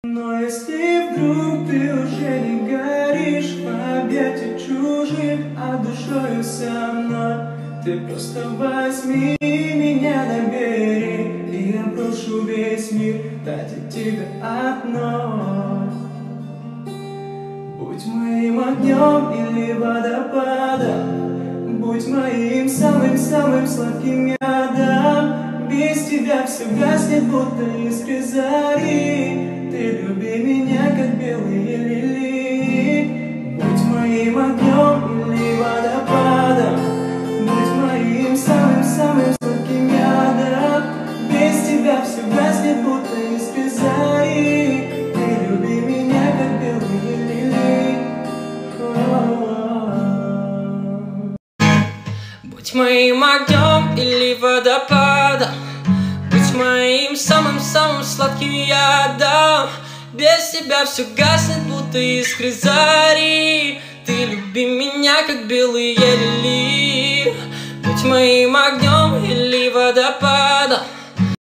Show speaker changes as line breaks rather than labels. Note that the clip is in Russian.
Но если вдруг ты уже не горишь в объятии чужих, а душою со мной, ты просто возьми меня, набери, и я брошу весь мир дать тебе одно. Будь моим огнем или водопадом, будь моим самым-самым сладким ядом. Без тебя все гаснет, будто искры зари. Ты люби меня, как белые лилии. Будь моим огнем или водопадом, будь моим самым-самым сладким ядом. Без тебя все гаснет, будто искры зари. Ты люби меня, как белые лилии.
Будь моим огнем или водопадом, будь моим самым-самым сладким ядом. Без тебя все гаснет, будто искры зари. Ты люби меня, как белые лилии. Будь моим огнем или водопадом,